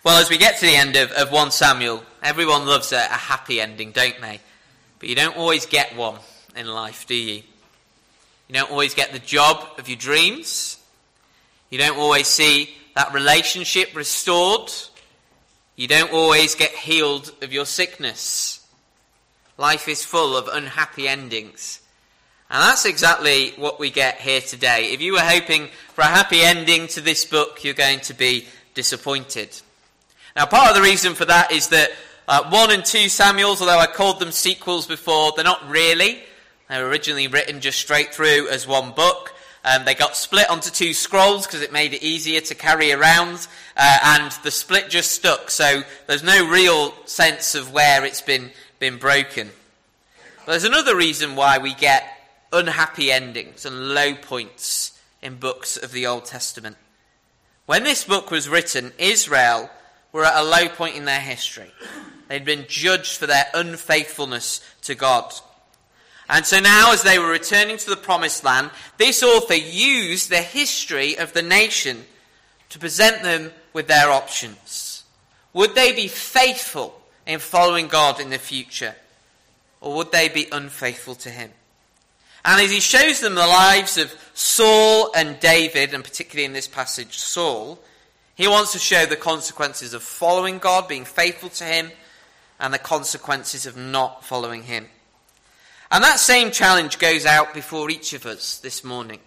Well, as we get to the end of 1 Samuel, everyone loves a happy ending, don't they? But you don't always get one in life, do you? You don't always get the job of your dreams. You don't always see that relationship restored. You don't always get healed of your sickness. Life is full of unhappy endings. And that's exactly what we get here today. If you were hoping for a happy ending to this book, you're going to be disappointed. Now, part of the reason for that is that 1 and 2 Samuels, although I called them sequels before, they're not really. They were originally written just straight through as one book. They got split onto 2 scrolls because it made it easier to carry around, and the split just stuck, so there's no real sense of where it's been broken. But there's another reason why we get unhappy endings and low points in books of the Old Testament. When this book was written, Israel were at a low point in their history. They'd been judged for their unfaithfulness to God. And so now, as they were returning to the promised land, this author used the history of the nation to present them with their options. Would they be faithful in following God in the future? Or would they be unfaithful to him? And as he shows them the lives of Saul and David, and particularly in this passage, Saul, he wants to show the consequences of following God, being faithful to him, and the consequences of not following him. And that same challenge goes out before each of us this morning.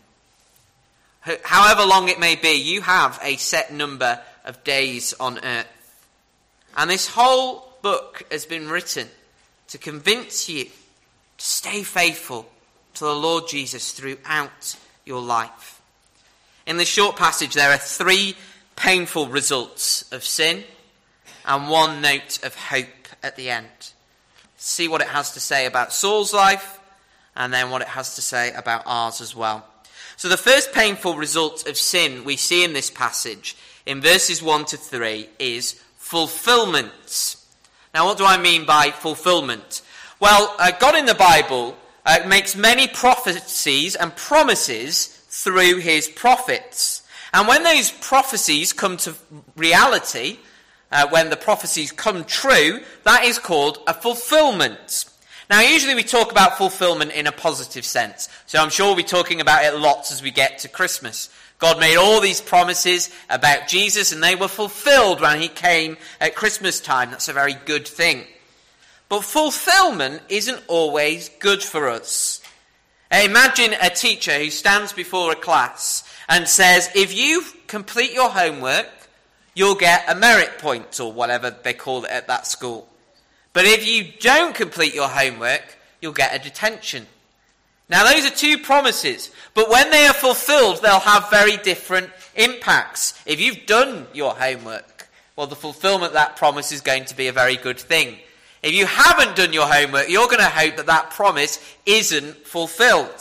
However long it may be, you have a set number of days on earth. And this whole book has been written to convince you to stay faithful to the Lord Jesus throughout your life. In this short passage, there are 3 painful results of sin and 1 note of hope at the end. See what it has to say about Saul's life, and then what it has to say about ours as well. So the first painful result of sin we see in this passage, in verses 1 to 3, is fulfillment. Now, what do I mean by fulfillment? Well, God in the Bible makes many prophecies and promises through his prophets. And when those prophecies come to reality, when the prophecies come true, that is called a fulfillment. Now, usually we talk about fulfillment in a positive sense. So I'm sure we'll be talking about it lots as we get to Christmas. God made all these promises about Jesus, and they were fulfilled when he came at Christmas time. That's a very good thing. But fulfillment isn't always good for us. Imagine a teacher who stands before a class and says, if you complete your homework, you'll get a merit point, or whatever they call it at that school. But if you don't complete your homework, you'll get a detention. Now, those are 2 promises, but when they are fulfilled, they'll have very different impacts. If you've done your homework, well, the fulfillment of that promise is going to be a very good thing. If you haven't done your homework, you're going to hope that that promise isn't fulfilled.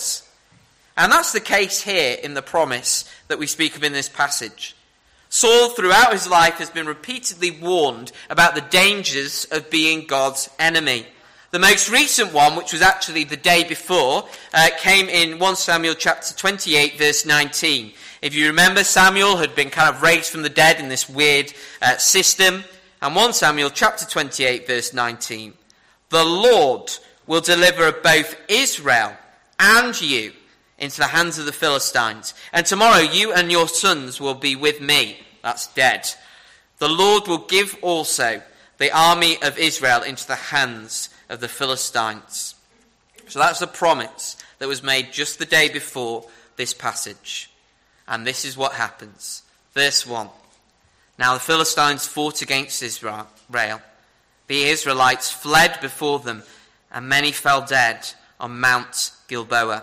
And that's the case here in the promise that we speak of in this passage. Saul, throughout his life, has been repeatedly warned about the dangers of being God's enemy. The most recent one, which was actually the day before, came in 1 Samuel chapter 28, verse 19. If you remember, Samuel had been kind of raised from the dead in this weird system. And 1 Samuel chapter 28, verse 19. The Lord will deliver both Israel and you into the hands of the Philistines. And tomorrow you and your sons will be with me. That's dead. The Lord will give also the army of Israel into the hands of the Philistines. So that's the promise that was made just the day before this passage. And this is what happens. Verse 1. Now the Philistines fought against Israel. The Israelites fled before them, and many fell dead on Mount Gilboa.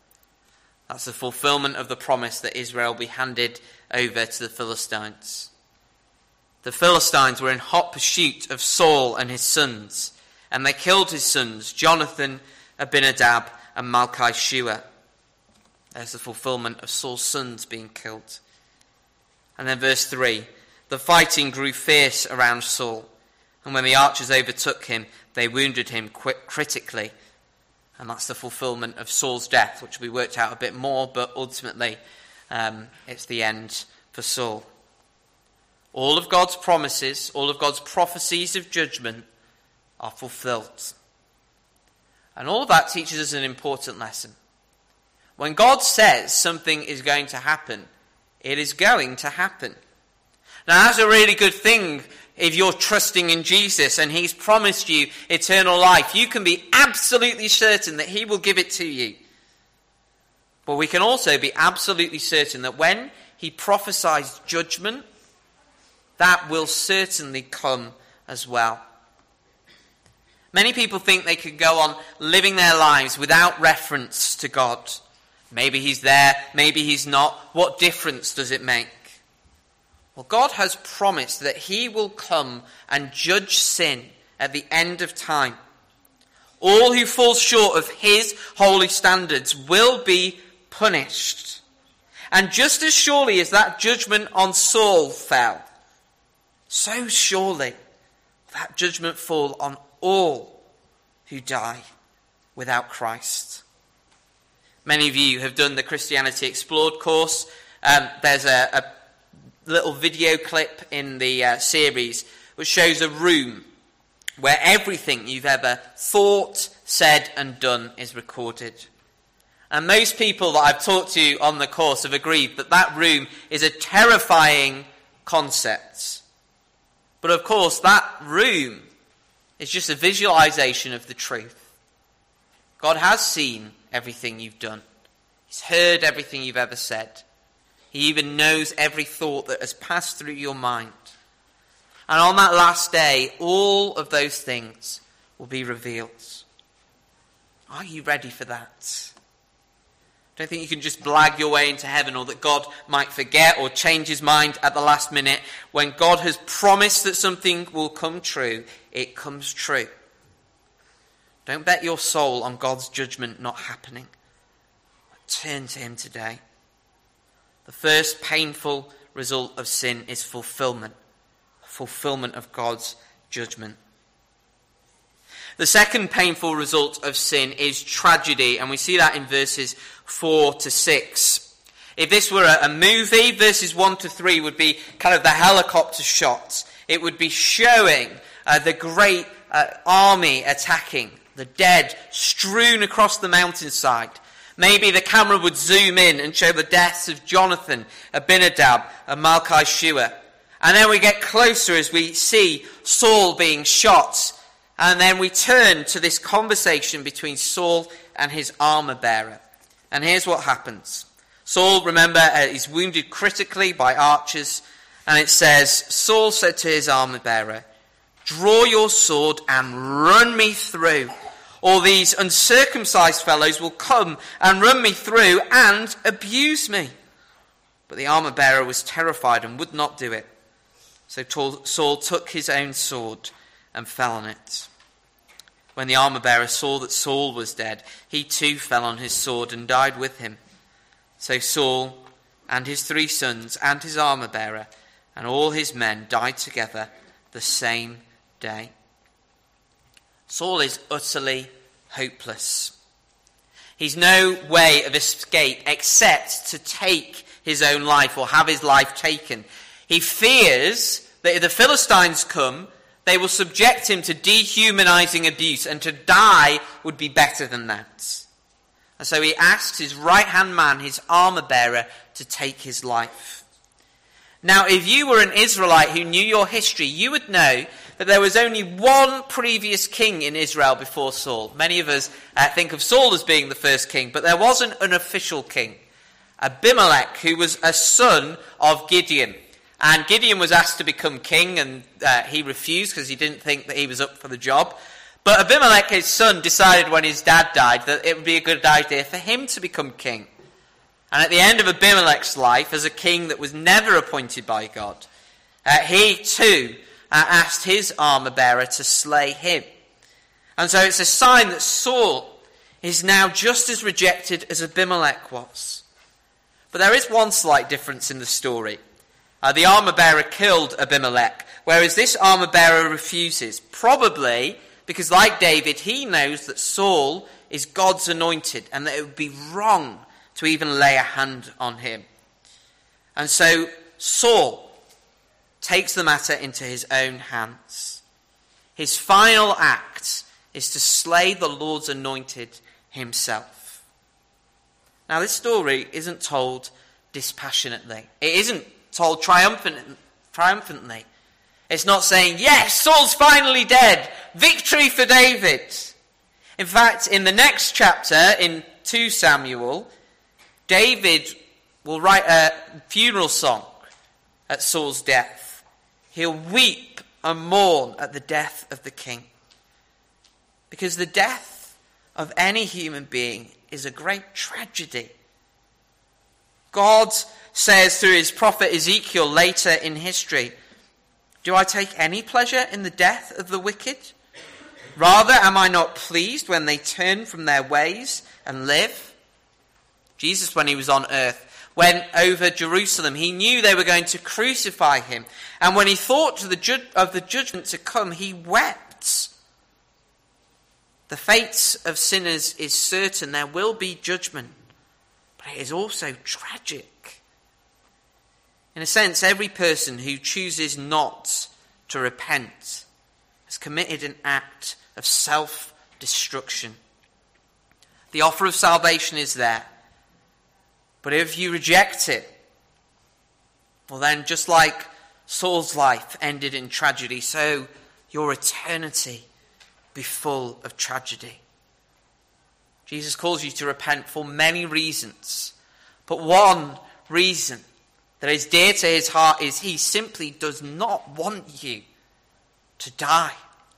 That's the fulfillment of the promise that Israel be handed over to the Philistines. The Philistines were in hot pursuit of Saul and his sons, and they killed his sons, Jonathan, Abinadab, and Malchi-Shua. There's the fulfillment of Saul's sons being killed. And then verse 3, the fighting grew fierce around Saul, and when the archers overtook him, they wounded him critically. And that's the fulfillment of Saul's death, which will be worked out a bit more, but ultimately it's the end for Saul. All of God's promises, all of God's prophecies of judgment are fulfilled. And all of that teaches us an important lesson. When God says something is going to happen, it is going to happen. Now, that's a really good thing if you're trusting in Jesus and he's promised you eternal life. You can be absolutely certain that he will give it to you. But we can also be absolutely certain that when he prophesies judgment, that will certainly come as well. Many people think they could go on living their lives without reference to God. Maybe he's there, maybe he's not. What difference does it make? Well, God has promised that he will come and judge sin at the end of time. All who fall short of his holy standards will be punished. And just as surely as that judgment on Saul fell, so surely that judgment fall on all who die without Christ. Many of you have done the Christianity Explored course. There's a little video clip in the series which shows a room where everything you've ever thought, said and done is recorded. And most people that I've talked to on the course have agreed that that room is a terrifying concept. But of course, that room is just a visualization of the truth. God has seen everything you've done. He's heard everything you've ever said. He even knows every thought that has passed through your mind. And on that last day, all of those things will be revealed. Are you ready for that? I don't think you can just blag your way into heaven, or that God might forget or change his mind at the last minute. When God has promised that something will come true, it comes true. Don't bet your soul on God's judgment not happening. Turn to him today. The first painful result of sin is fulfillment. Fulfillment of God's judgment. The second painful result of sin is tragedy, and we see that in verses 4 to 6. If this were a movie, verses 1 to 3 would be kind of the helicopter shots. It would be showing the great army attacking, the dead strewn across the mountainside. Maybe the camera would zoom in and show the deaths of Jonathan, Abinadab, and Malchi-Shua. And then we get closer as we see Saul being shot. And then we turn to this conversation between Saul and his armor bearer. And here's what happens. Saul, remember, is wounded critically by archers. And it says, Saul said to his armor bearer, "Draw your sword and run me through. Or these uncircumcised fellows will come and run me through and abuse me." But the armor bearer was terrified and would not do it. So Saul took his own sword and fell on it. When the armor bearer saw that Saul was dead, he too fell on his sword and died with him. So Saul and his 3 sons and his armor bearer and all his men died together the same day. Saul is utterly hopeless. He's no way of escape except to take his own life or have his life taken. He fears that if the Philistines come, they will subject him to dehumanizing abuse, and to die would be better than that. And so he asks his right-hand man, his armor bearer, to take his life. Now, if you were an Israelite who knew your history, you would know that there was only one previous king in Israel before Saul. Many of us think of Saul as being the first king, but there wasn't an official king. Abimelech, who was a son of Gideon. And Gideon was asked to become king, and he refused because he didn't think that he was up for the job. But Abimelech, his son, decided when his dad died that it would be a good idea for him to become king. And at the end of Abimelech's life, as a king that was never appointed by God, he too asked his armor bearer to slay him. And so it's a sign that Saul is now just as rejected as Abimelech was. But there is one slight difference in the story. The armor bearer killed Abimelech, whereas this armor bearer refuses. Probably because, like David, he knows that Saul is God's anointed and that it would be wrong to even lay a hand on him. And so Saul, takes the matter into his own hands. His final act is to slay the Lord's anointed himself. Now, this story isn't told dispassionately. It isn't told triumphantly. It's not saying, yes, Saul's finally dead. Victory for David. In fact, in the next chapter, in 2 Samuel, David will write a funeral song at Saul's death. He'll weep and mourn at the death of the king. Because the death of any human being is a great tragedy. God says through his prophet Ezekiel later in history, do I take any pleasure in the death of the wicked? Rather, am I not pleased when they turn from their ways and live? Jesus, when he was on earth, went over Jerusalem. He knew they were going to crucify him. And when he thought of the judgment to come, he wept. The fate of sinners is certain. There will be judgment. But it is also tragic. In a sense, every person who chooses not to repent has committed an act of self-destruction. The offer of salvation is there. But if you reject it, well then, just like Saul's life ended in tragedy, so your eternity be full of tragedy. Jesus calls you to repent for many reasons. But one reason that is dear to his heart is he simply does not want you to die.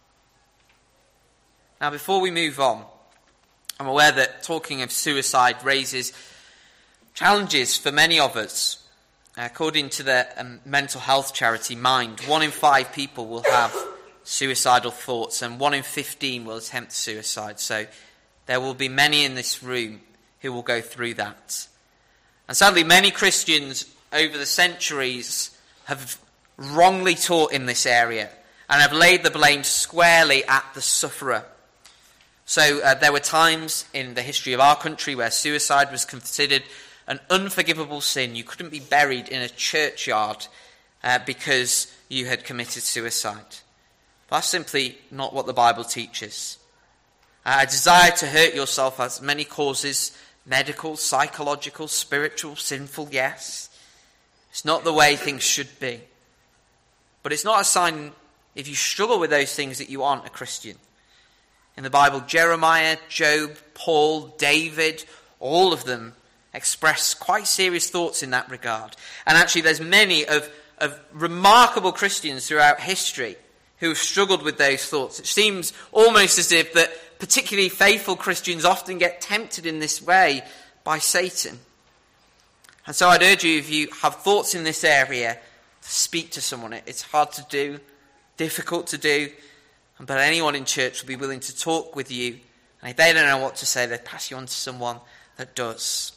Now, before we move on, I'm aware that talking of suicide raises challenges for many of us. According to the mental health charity Mind, 1 in 5 people will have suicidal thoughts and 1 in 15 will attempt suicide. So there will be many in this room who will go through that. And sadly, many Christians over the centuries have wrongly taught in this area and have laid the blame squarely at the sufferer. So there were times in the history of our country where suicide was considered an unforgivable sin. You couldn't be buried in a churchyard because you had committed suicide. That's simply not what the Bible teaches. A desire to hurt yourself has many causes: medical, psychological, spiritual, sinful, yes. It's not the way things should be. But it's not a sign, if you struggle with those things, that you aren't a Christian. In the Bible, Jeremiah, Job, Paul, David, all of them express quite serious thoughts in that regard. And actually there's many of remarkable Christians throughout history who have struggled with those thoughts. It seems almost as if that particularly faithful Christians often get tempted in this way by Satan. And so I'd urge you, if you have thoughts in this area, to speak to someone. It's hard to do, difficult to do, but anyone in church will be willing to talk with you. And if they don't know what to say, they'll pass you on to someone that does.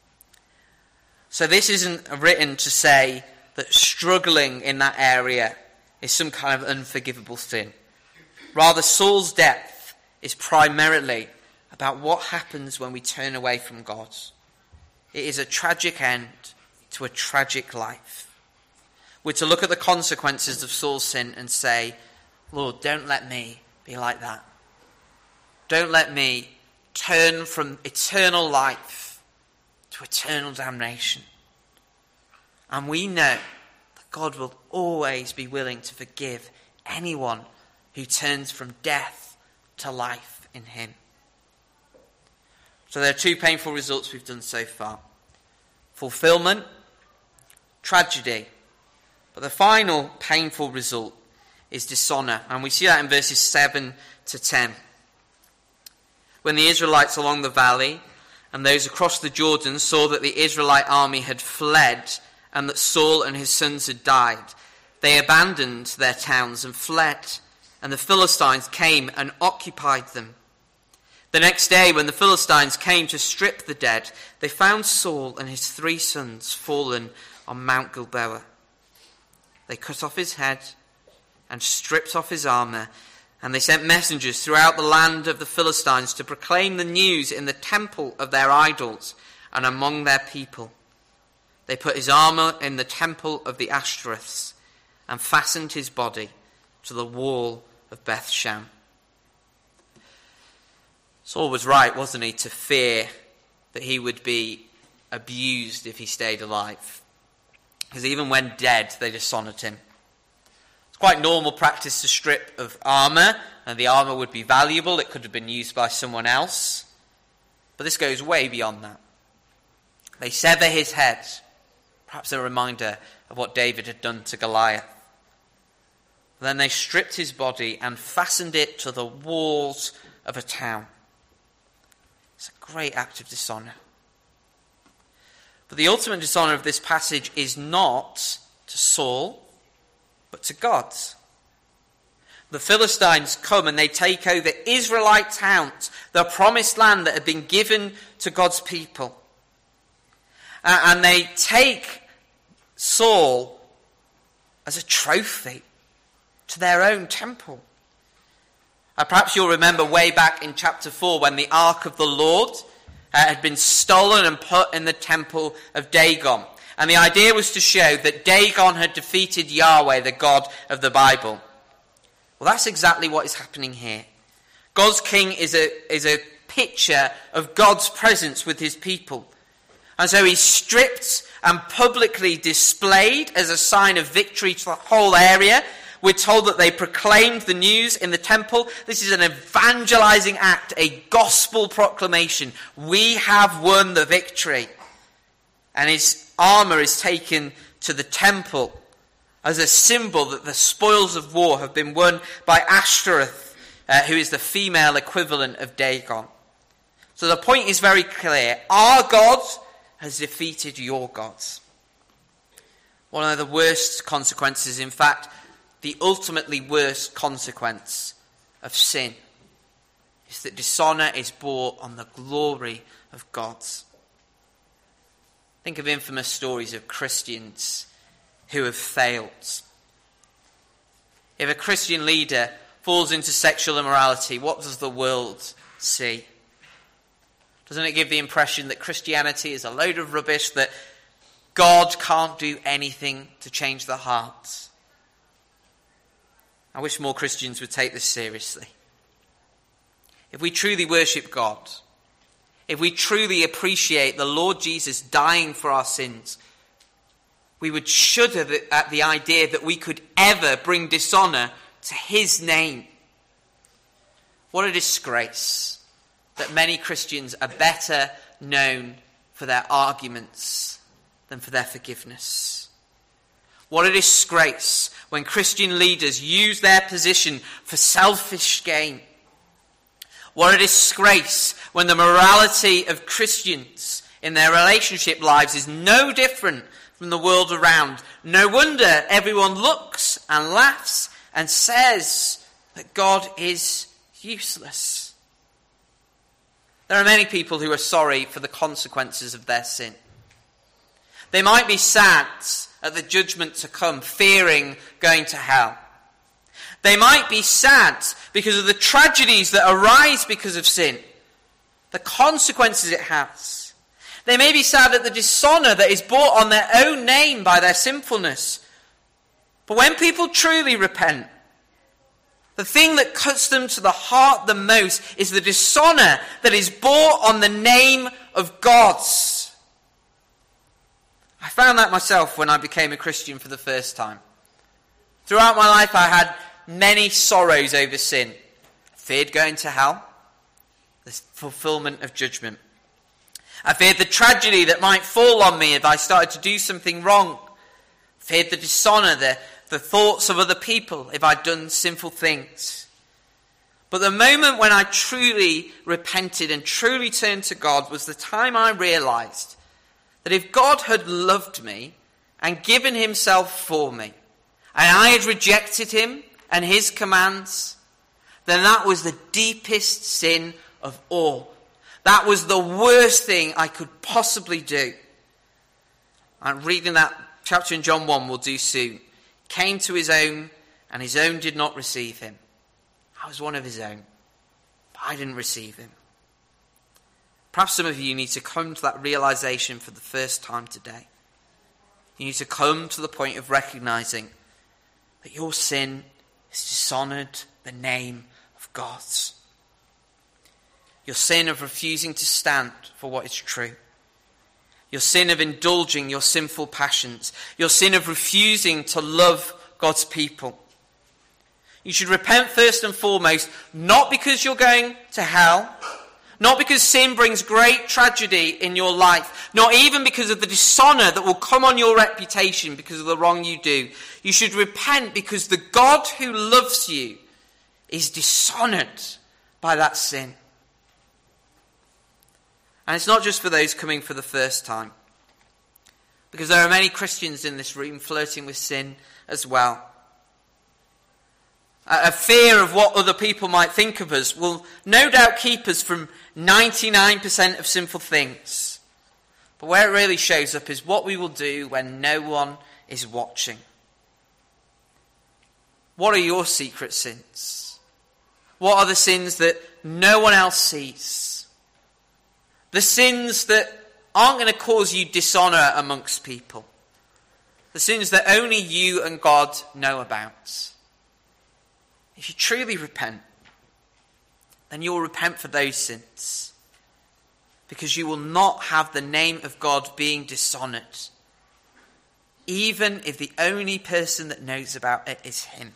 So this isn't written to say that struggling in that area is some kind of unforgivable sin. Rather, Saul's death is primarily about what happens when we turn away from God. It is a tragic end to a tragic life. We're to look at the consequences of Saul's sin and say, Lord, don't let me be like that. Don't let me turn from eternal life to eternal damnation. And we know that God will always be willing to forgive anyone who turns from death to life in him. So there are 2 painful results we've done so far. Fulfillment, tragedy. But the final painful result is dishonour. And we see that in verses 7 to 10. When the Israelites along the valley and those across the Jordan saw that the Israelite army had fled and that Saul and his sons had died, they abandoned their towns and fled, and the Philistines came and occupied them. The next day, when the Philistines came to strip the dead, they found Saul and his 3 sons fallen on Mount Gilboa. They cut off his head and stripped off his armour, and they sent messengers throughout the land of the Philistines to proclaim the news in the temple of their idols and among their people. They put his armour in the temple of the Ashtoreths, and fastened his body to the wall of Bethshan. Saul was right, wasn't he, to fear that he would be abused if he stayed alive. Because even when dead, they dishonoured him. It's quite normal practice to strip of armour, and the armour would be valuable. It could have been used by someone else. But this goes way beyond that. They sever his head, perhaps a reminder of what David had done to Goliath. Then they stripped his body and fastened it to the walls of a town. It's a great act of dishonour. But the ultimate dishonour of this passage is not to Saul, but to God. The Philistines come and they take over Israelite towns, the promised land that had been given to God's people. And they take Saul as a trophy to their own temple. Perhaps you'll remember way back in chapter 4 when the Ark of the Lord had been stolen and put in the temple of Dagon. And the idea was to show that Dagon had defeated Yahweh, the God of the Bible. Well, that's exactly what is happening here. God's king is a picture of God's presence with his people. And so he's stripped and publicly displayed as a sign of victory to the whole area. We're told that they proclaimed the news in the temple. This is an evangelizing act, a gospel proclamation. We have won the victory. And his armor is taken to the temple as a symbol that the spoils of war have been won by Ashtoreth, who is the female equivalent of Dagon. So the point is very clear. Our God has defeated your gods. One of the worst consequences, in fact, the ultimately worst consequence of sin, is that dishonour is brought on the glory of God. Think of infamous stories of Christians who have failed. If a Christian leader falls into sexual immorality, what does the world see? Doesn't it give the impression that Christianity is a load of rubbish, that God can't do anything to change the hearts? I wish more Christians would take this seriously. If we truly worship God, if we truly appreciate the Lord Jesus dying for our sins, we would shudder at the idea that we could ever bring dishonour to his name. What a disgrace that many Christians are better known for their arguments than for their forgiveness. What a disgrace when Christian leaders use their position for selfish gain. What a disgrace when the morality of Christians in their relationship lives is no different from the world around. No wonder everyone looks and laughs and says that God is useless. There are many people who are sorry for the consequences of their sin. They might be sad at the judgment to come, fearing going to hell. They might be sad because of the tragedies that arise because of sin, the consequences it has. They may be sad at the dishonour that is brought on their own name by their sinfulness. But when people truly repent, the thing that cuts them to the heart the most is the dishonour that is brought on the name of God. I found that myself when I became a Christian for the first time. Throughout my life I had many sorrows over sin. I feared going to hell, the fulfilment of judgment. I feared the tragedy that might fall on me if I started to do something wrong. I feared the dishonour, the thoughts of other people if I'd done sinful things. But the moment when I truly repented and truly turned to God was the time I realised that if God had loved me and given himself for me, and I had rejected him and his commands, then that was the deepest sin of all. That was the worst thing I could possibly do. I'm reading that chapter in John 1 we'll do soon. Came to his own, and his own did not receive him. I was one of his own, but I didn't receive him. Perhaps some of you need to come to that realization for the first time today. You need to come to the point of recognizing that your sin has dishonoured the name of God. Your sin of refusing to stand for what is true. Your sin of indulging your sinful passions. Your sin of refusing to love God's people. You should repent first and foremost, not because you're going to hell, not because sin brings great tragedy in your life, not even because of the dishonour that will come on your reputation because of the wrong you do. You should repent because the God who loves you is dishonoured by that sin. And it's not just for those coming for the first time, because there are many Christians in this room flirting with sin as well. A fear of what other people might think of us will no doubt keep us from 99% of sinful things. But where it really shows up is what we will do when no one is watching. What are your secret sins? What are the sins that no one else sees? The sins that aren't going to cause you dishonour amongst people. The sins that only you and God know about. If you truly repent, then you will repent for those sins. Because you will not have the name of God being dishonoured. Even if the only person that knows about it is him.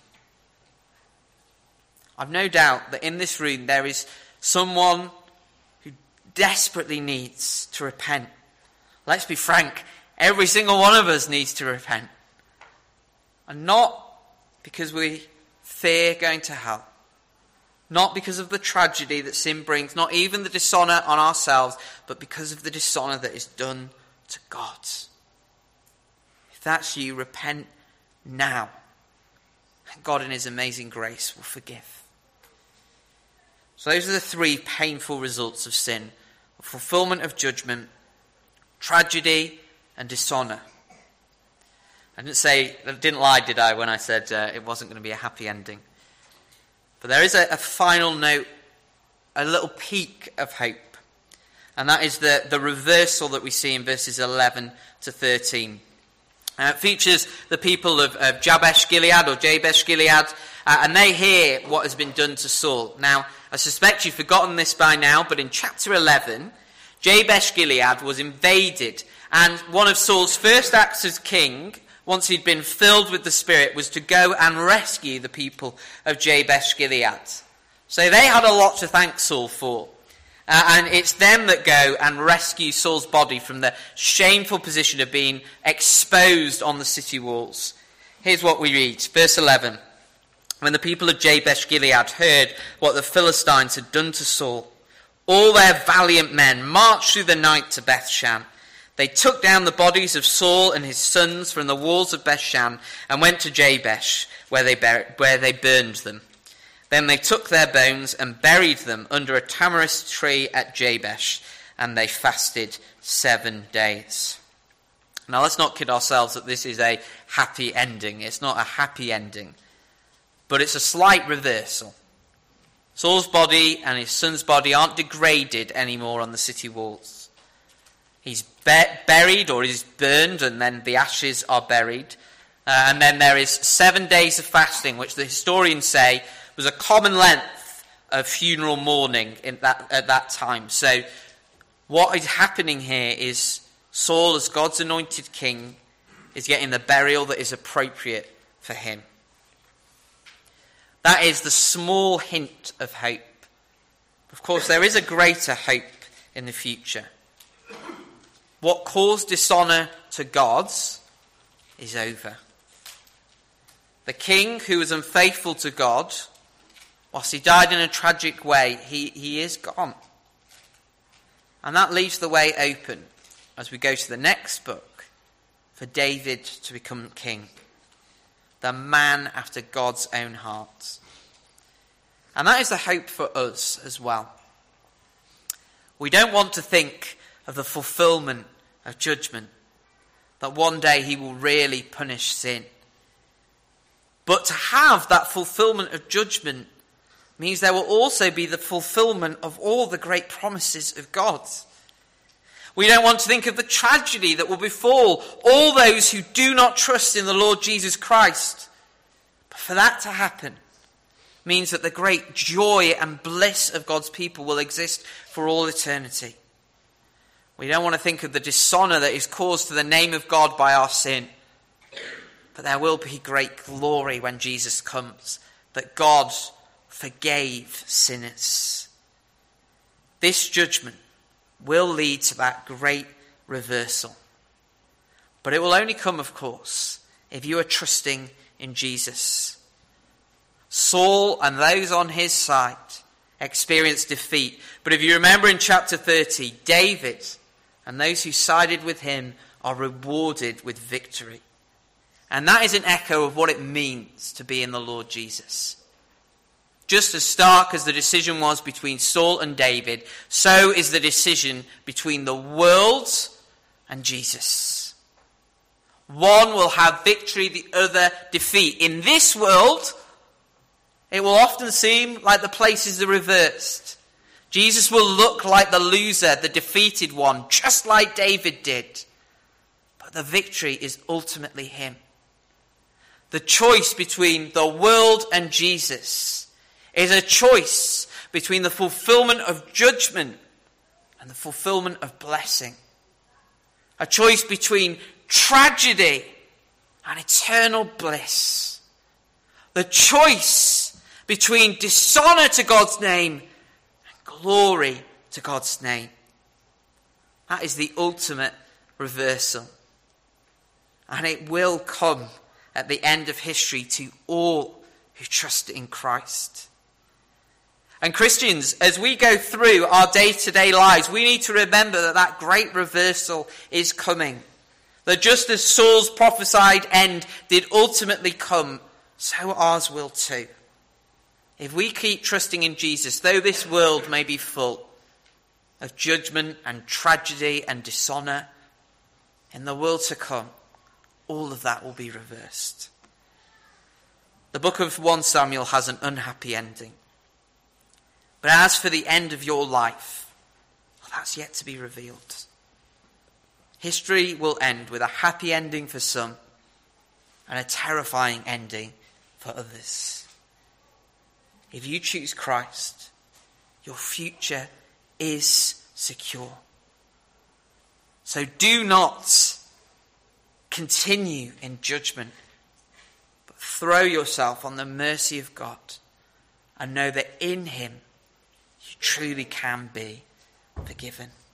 I've no doubt that in this room there is someone who desperately needs to repent. Let's be frank, every single one of us needs to repent. And not because we fear going to hell. Not because of the tragedy that sin brings, not even the dishonour on ourselves, but because of the dishonour that is done to God. If that's you, repent now. And God in his amazing grace will forgive. So those are the three painful results of sin. Fulfillment of judgment, tragedy, and dishonour. I didn't lie, did I, when I said it wasn't going to be a happy ending. But there is a final note, a little peak of hope. And that is the reversal that we see in verses 11 to 13. It features the people of Jabesh Gilead or Jabesh Gilead, and they hear what has been done to Saul. Now, I suspect you've forgotten this by now, but in chapter 11, Jabesh Gilead was invaded, and one of Saul's first acts as king, once he'd been filled with the Spirit, was to go and rescue the people of Jabesh Gilead. So they had a lot to thank Saul for. And it's them that go and rescue Saul's body from the shameful position of being exposed on the city walls. Here's what we read, verse 11. When the people of Jabesh Gilead heard what the Philistines had done to Saul, all their valiant men marched through the night to Bethshan. They took down the bodies of Saul and his sons from the walls of Bethshan and went to Jabesh, where they burned them. Then they took their bones and buried them under a tamarisk tree at Jabesh, and they fasted 7 days. Now let's not kid ourselves that this is a happy ending. It's not a happy ending, but it's a slight reversal. Saul's body and his son's body aren't degraded anymore on the city walls. He's buried, or he's burned, and then the ashes are buried. And then there is 7 days of fasting, which the historians say was a common length of funeral mourning at that time. So what is happening here is Saul, as God's anointed king, is getting the burial that is appropriate for him. That is the small hint of hope. Of course, there is a greater hope in the future. What caused dishonour to God is over. The king who was unfaithful to God, whilst he died in a tragic way, he is gone. And that leaves the way open, as we go to the next book, for David to become king. The man after God's own heart. And that is the hope for us as well. We don't want to think of the fulfillment of judgment, that one day he will really punish sin. But to have that fulfillment of judgment means there will also be the fulfillment of all the great promises of God. We don't want to think of the tragedy that will befall all those who do not trust in the Lord Jesus Christ. For that to happen means that the great joy and bliss of God's people will exist for all eternity. We don't want to think of the dishonor that is caused to the name of God by our sin. But there will be great glory when Jesus comes, that God forgave sinners. This judgment will lead to that great reversal. But it will only come, of course, if you are trusting in Jesus. Saul and those on his side experienced defeat. But if you remember in chapter 30, David and those who sided with him are rewarded with victory. And that is an echo of what it means to be in the Lord Jesus. Just as stark as the decision was between Saul and David, so is the decision between the world and Jesus. One will have victory, the other defeat. In this world, it will often seem like the places are reversed. Jesus will look like the loser, the defeated one, just like David did. But the victory is ultimately him. The choice between the world and Jesus is a choice between the fulfillment of judgment and the fulfillment of blessing. A choice between tragedy and eternal bliss. The choice between dishonor to God's name and glory to God's name. That is the ultimate reversal. And it will come at the end of history to all who trust in Christ. And Christians, as we go through our day-to-day lives, we need to remember that that great reversal is coming. That just as Saul's prophesied end did ultimately come, so ours will too. If we keep trusting in Jesus, though this world may be full of judgment and tragedy and dishonor, in the world to come, all of that will be reversed. The book of 1 Samuel has an unhappy ending. But as for the end of your life, well, that's yet to be revealed. History will end with a happy ending for some and a terrifying ending for others. If you choose Christ, your future is secure. So do not continue in judgment, but throw yourself on the mercy of God and know that in him you truly can be forgiven.